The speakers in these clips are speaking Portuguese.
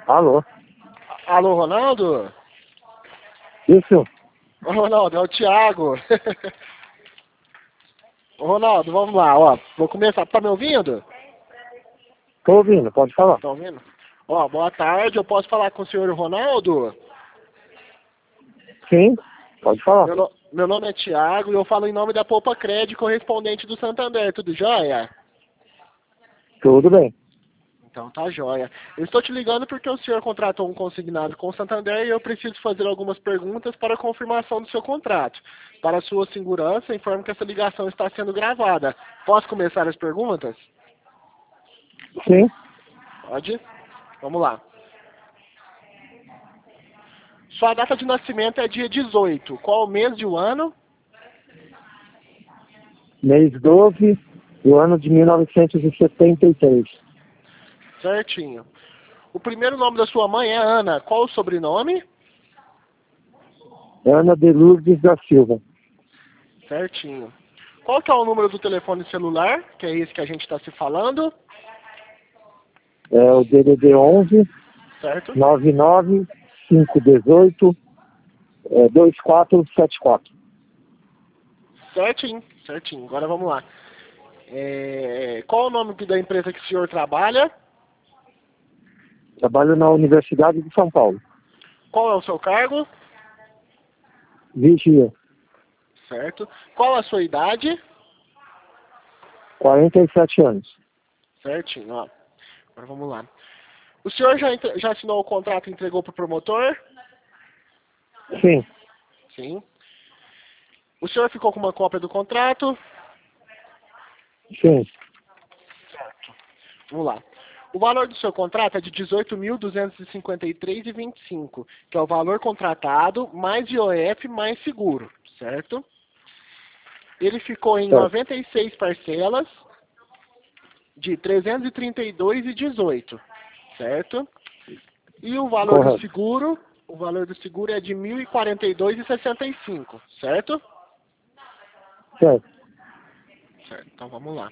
Alô? Alô, Ronaldo? Isso? Ô, Ronaldo, é o Thiago. Ô, Ronaldo, vamos lá, ó. Vou começar. Tá me ouvindo? Tô ouvindo, pode falar. Tá ouvindo? Ó, boa tarde. Eu posso falar com o senhor Ronaldo? Sim, pode falar. Meu nome é Thiago e eu falo em nome da Poupa Crédito, correspondente do Santander. Tudo jóia? Tudo bem. Então tá jóia. Eu estou te ligando porque o senhor contratou um consignado com o Santander e eu preciso fazer algumas perguntas para a confirmação do seu contrato. Para sua segurança, informo que essa ligação está sendo gravada. Posso começar as perguntas? Sim, Pode? Vamos lá. Sua data de nascimento é dia 18. Qual o mês de um ano? mês 12 do ano de 1973. Certinho. O primeiro nome da sua mãe é Ana. Qual o sobrenome? Ana de Lourdes da Silva. Certinho. Qual que é o número do telefone celular? Que é esse que a gente está se falando. É o DDD 11 Certo? 99 518 2474. Certinho, certinho. Agora vamos lá. Qual o nome da empresa que o senhor trabalha? Trabalho na Universidade de São Paulo. Qual é o seu cargo? Vigia. Certo. Qual a sua idade? 47 anos. Certinho, ó. Agora vamos lá. O senhor já assinou o contrato e entregou para o promotor? Sim, Sim. O senhor ficou com uma cópia do contrato? sim. Vamos lá. O valor do seu contrato é de R$ 18.253,25, que é o valor contratado, mais IOF, mais seguro, certo? Ele ficou em Certo. 96 parcelas de R$ 332,18, certo? E o valor do Correto. seguro, é de R$ 1.042,65, certo? Certo. Certo, então vamos lá.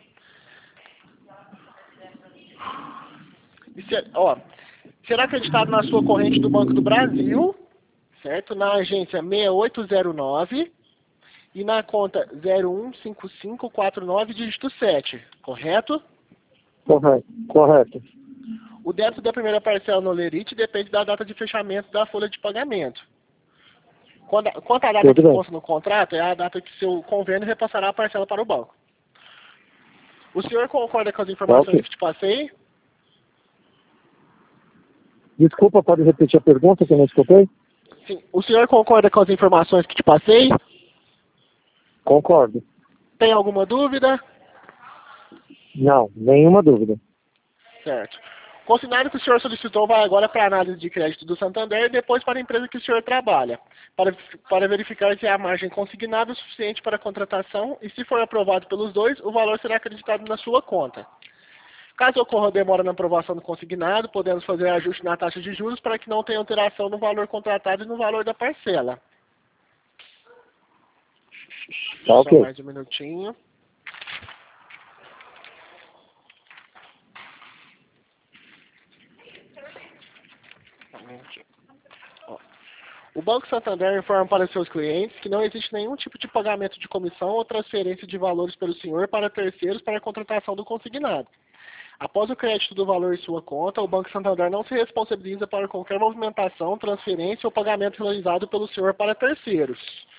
Ó, será acreditado na sua corrente do Banco do Brasil, certo? Na agência 6809 e na conta 015549, dígito 7, correto? Correto. Correto. O débito da primeira parcela no Lerite depende da data de fechamento da folha de pagamento. Quanto à data Tudo que bem. consta no contrato, é a data que seu convênio repassará a parcela para o banco. O senhor concorda com as informações Ok. que te passei? Desculpa, pode repetir a pergunta que eu não escutei? Sim. O senhor concorda com as informações que te passei? Concordo. Tem alguma dúvida? Não, nenhuma dúvida. Certo. O consignado que o senhor solicitou vai agora para a análise de crédito do Santander e depois para a empresa que o senhor trabalha, para verificar se a margem consignada é suficiente para a contratação e, se for aprovado pelos dois, o valor será acreditado na sua conta. Caso ocorra demora na aprovação do consignado, podemos fazer ajuste na taxa de juros para que não tenha alteração no valor contratado e no valor da parcela. Tá Só ok. mais um minutinho. Ó. O Banco Santander informa para seus clientes que não existe nenhum tipo de pagamento de comissão ou transferência de valores pelo senhor para terceiros para a contratação do consignado. Após o crédito do valor em sua conta, o Banco Santander não se responsabiliza para qualquer movimentação, transferência ou pagamento realizado pelo senhor para terceiros.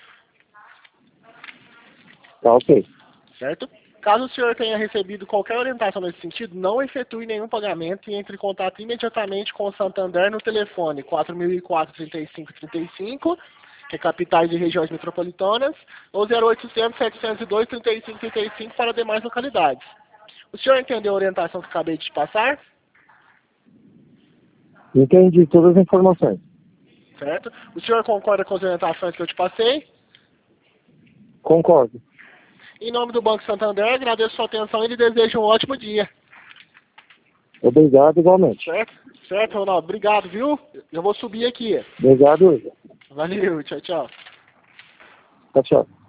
Tá ok. Certo? Caso o senhor tenha recebido qualquer orientação nesse sentido, não efetue nenhum pagamento e entre em contato imediatamente com o Santander no telefone 4004-3535, que é capitais e regiões metropolitanas, ou 0800-702-3535 para demais localidades. O senhor entendeu a orientação que acabei de te passar? Entendi todas as informações. Certo? O senhor concorda com as orientações que eu te passei? Concordo. Em nome do Banco Santander, agradeço sua atenção e lhe desejo um ótimo dia. Obrigado igualmente. Certo? Certo, Ronaldo? Obrigado, viu? Eu vou subir aqui. Obrigado. Valeu, tchau, tchau. Tchau, tchau.